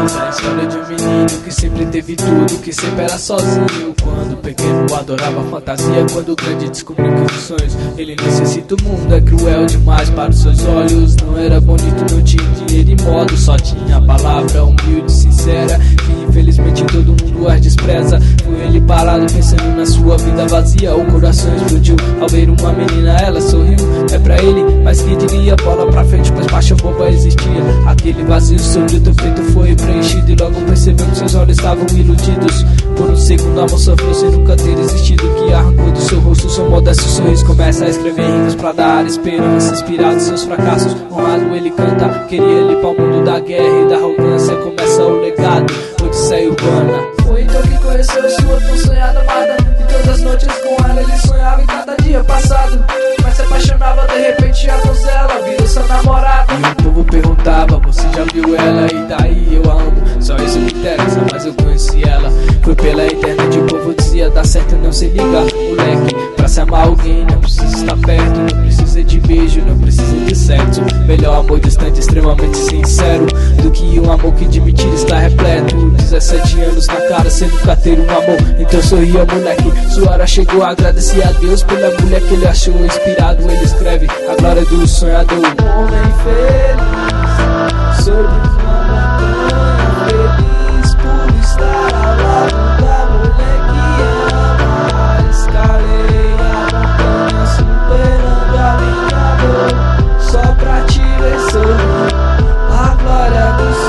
A história de um menino que sempre teve tudo, que sempre era sozinho. Quando pequeno adorava fantasia, quando grande descobriu que os sonhos ele necessita. O mundo é cruel demais para os seus olhos. Não era bonito, não tinha dinheiro e modo, só tinha a palavra humilde e sincera, que infelizmente todo mundo as despreza. Foi ele parado pensando na sua vida vazia. O coração explodiu ao ver uma menina, ela sorriu. É pra ele, mas que diria, bola pra frente, pois paixão boba existia. Aquele vazio sobre o teu peito foi preenchido, e logo percebeu que seus olhos estavam iludidos. Por um segundo a moça falou sem nunca ter existido, que arrancou do seu rosto seu modesto sorriso. Começa a escrever rimas pra dar esperança, inspirado em seus fracassos. Honrado ele canta, queria limpar o mundo da guerra e da arrogância. Começa o legado, Odisseia Urbana. Foi então que conheceu sua tão sonhada amada, e todas as noites com ela ele sonhava em cada dia passado. Mas se apaixonava, de repente a donzela virou sua namorada. E o povo perguntava, você já viu ela? E daí eu a amo, só isso me interessa, mas eu conheci ela. Foi pela internet, o povo dizia, dá certo, não se liga, moleque. Pra se amar alguém não precisa estar perto, não precisa de beijo, não precisa de sexo. Melhor amor distante, extremamente sincero, do que um amor que de mentira está repleto. 17 anos na cara, sem nunca ter um amor. Então sorria, moleque, sua hora chegou. Agradecer a Deus pela mulher que ele achou. Inspirado ele escreve a glória do sonhador. Homem feliz, sobre uma montanha, feliz por estar ao lado da mulher que ama. Escalei a montanha, superando a minha dor, só pra te ver sorrir, a glória do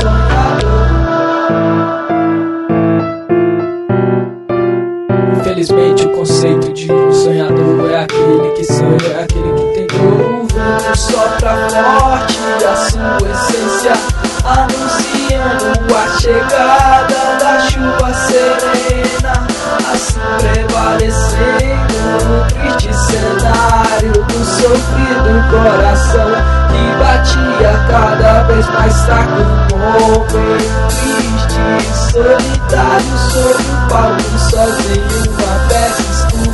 sonhador. Infelizmente o conceito de um sonhador é aquele que sonha, é aquele que tem dor. O vento sopra forte a sua essência, anunciando a chegada da chuva serena, assim prevalecendo no triste cenário do sofrido coração que batia cada vez mais fraco. Um homem triste, solitário sobre o palco, sozinho, uma peça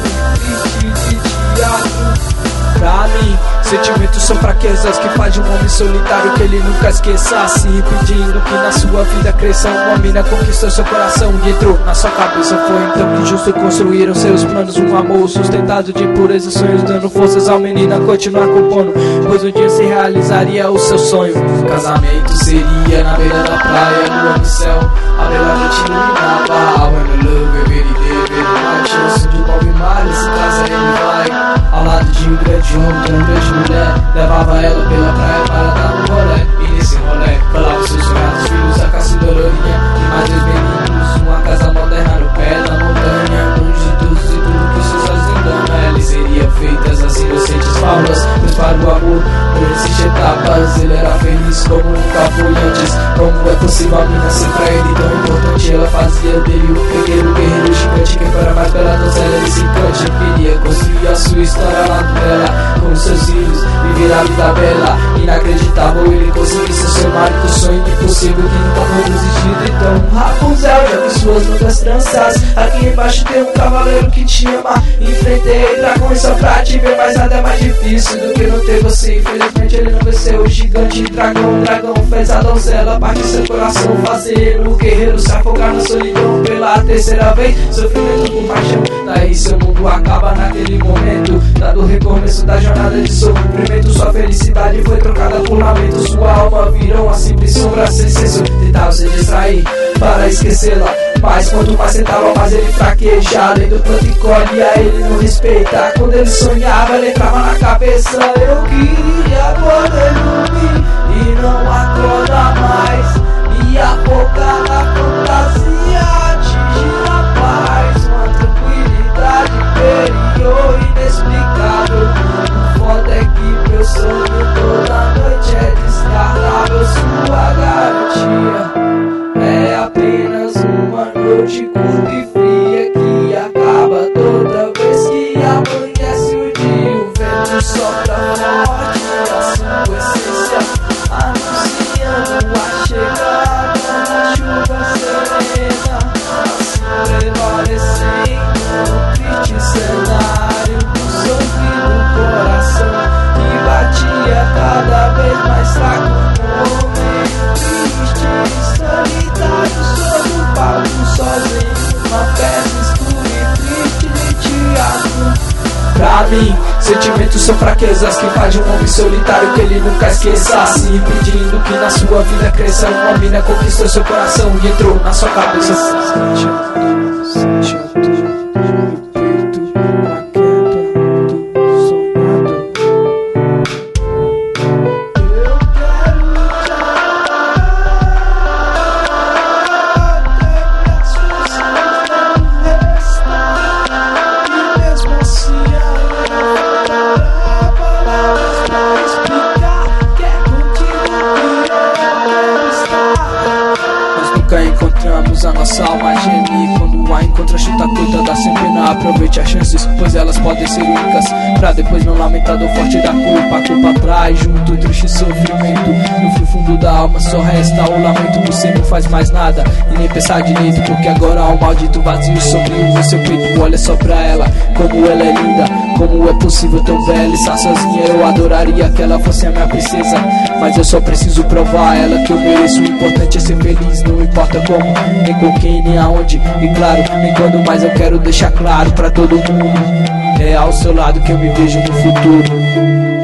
escura triste de teatro. Pra mim, sentimentos são fraquezas que faz de um homem solitário que ele nunca esqueça, assim impedindo que na sua vida cresça. Uma mina conquistou seu coração e entrou na sua cabeça. Foi então que justo construíram seus planos, um amor sustentado de pureza, sonhos dando forças ao menino a continuar compondo, pois um dia se realizaria o seu sonho. O casamento seria na beira da praia, lua no céu, a bela noite iluminava. When the love every day, every night, chance de Bob Marley, se casa ele vai ao lado de um grande homem, de uma grande mulher. Levava ela pela praia para dar um rolé, e nesse rolé falava seus sonhados filhos, a caçula lourinha e mais dois meninos. Uma casa moderna no pé da montanha, longe de todos e tudo que os seus olhos enganam. Elas seriam feitas as inocentes fábulas, pois para o amor não existe etapas. Ele era feliz como nunca foi antes. Como é possível a mina ser pra ele tão importante? Ela fazia dele um pequeno guerreiro gigante, que para mais bela donzela ele se encante. Queria construir a sua história lá dela, com seus filhos, viver a vida bela. Inacreditável ele conseguir ser seu marido, sonho impossível que nunca foi desistido. Então Rapunzel, já vi suas longas tranças, aqui embaixo tem um cavaleiro que te ama. Enfrentei dragões só pra te ver, mas nada é mais difícil do que não ter você. Infelizmente ele não venceu o gigante dragão. O dragão fez a donzela partir seu coração, fazendo o guerreiro se afogar na solidão pela terceira vez. Sofrimento por paixão, daí seu mundo acaba naquele momento. Dado o recomeço da jornada de sofrimento, sua felicidade foi trocada por lamento. Sua alma virou uma simples sombra sem senso. Tentava se distrair para esquecê-la, mas quanto mais tentava, mais ele fraqueja. Além do planto e colhe, ele não respeita. Quando ele sonhava, ele entrava na cabeça. Eu queria poder dormir e não acordar mais, e afogar na fantasia, atingir a paz, uma tranquilidade superior, inexplicável. O foda é que meu sonho toda noite é descartável. Sua garantia é apenas uma noite curta e fria, que acaba toda vez que amanhece o dia. O vento sopra forte a sua essência, anunciando a chegada da chuva serena, assim prevalecendo no triste cenário do sofrido coração que batia cada vez mais fraco. Um homem triste e solitário. Sobre o palco sozinho, uma peça escura e triste de teatro. Pra mim, sentimentos são fraquezas que faz de um homem solitário que ele nunca esqueça, se impedindo que na sua vida cresça. Uma mina conquistou seu coração e entrou na sua cabeça. Nunca encontramos a nossa alma geme. Quando a encontra, chuta a curta, dá sem pena. Aproveite as chances, pois elas podem ser únicas, pra depois não lamentar do forte da culpa. A culpa traz junto triste sofrimento. No fundo da alma só resta o lamento. Você não faz mais nada e nem pensar direito, porque agora há um maldito vazio sombrio no seu peito. Olha só pra ela, como ela é linda, como é possível tão bela. Estar sozinha eu adoraria que ela fosse a minha princesa, mas eu só preciso provar a ela que eu mereço. O importante é ser feliz, não importa como, nem com quem, nem aonde, e claro, nem quando, mas eu quero deixar claro pra todo mundo: é ao seu lado que eu me vejo no futuro.